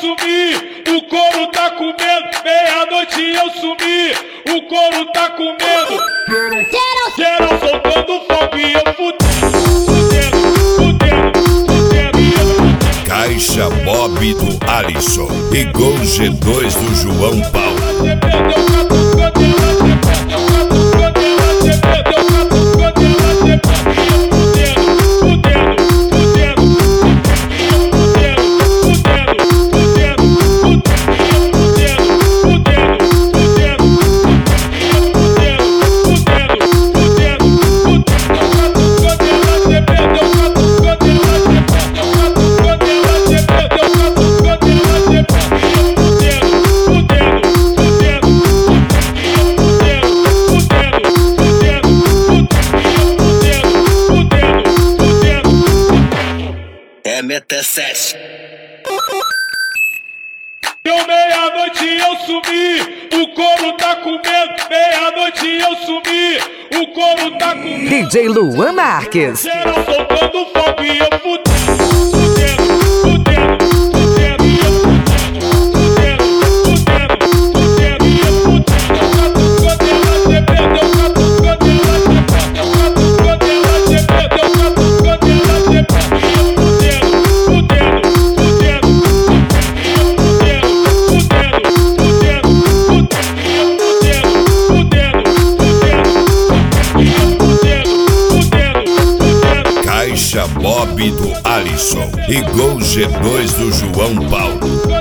sumi, o couro tá comendo. Meia-noite eu sumi, o couro tá comendo. Geral soltando fogo e eu fudendo. Caixa Bob do Alisson e Gol G2 do João Paulo. MT7. Deu meia-noite eu sumi, o couro tá comendo. Meia-noite eu sumi, o couro tá comendo. DJ Luan Marques. Geral soltando fogo e eu fudendo. Caixa Bob do Alisson e Gol G2 do João Paulo.